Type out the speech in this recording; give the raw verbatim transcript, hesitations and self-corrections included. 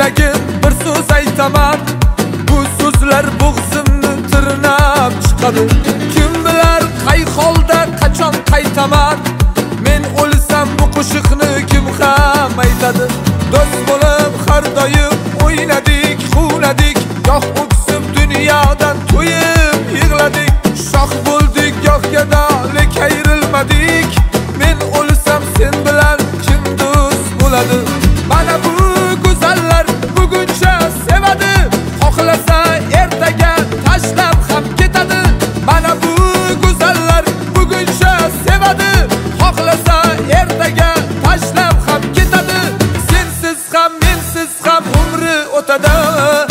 yuragim bir so'z aytaman, bu so'zlar bo'g'zimni tirnab chiqadi. Kim bilar qay holda qachon qaytaman, men o'lsam bu qo'shiqni kim ham aytadi. Do'st bo'lib har doim o'ynadik, xuladik, goh o'ksib dunyodan to'yib yig'ladik. Shoh bo'ldik goh gado, lek ayrilmadik. Men o'lsam sen bilan kim do'st bo'ladi? Mana bu go'zallar buguncha sevadi, xohlasa ertaga tashlab ham ketadi. Mana bu go'zallar buguncha sevadi, xohlasa ertaga tashlab ham ketadi. Sensiz ham mensiz ham umri o'tadi.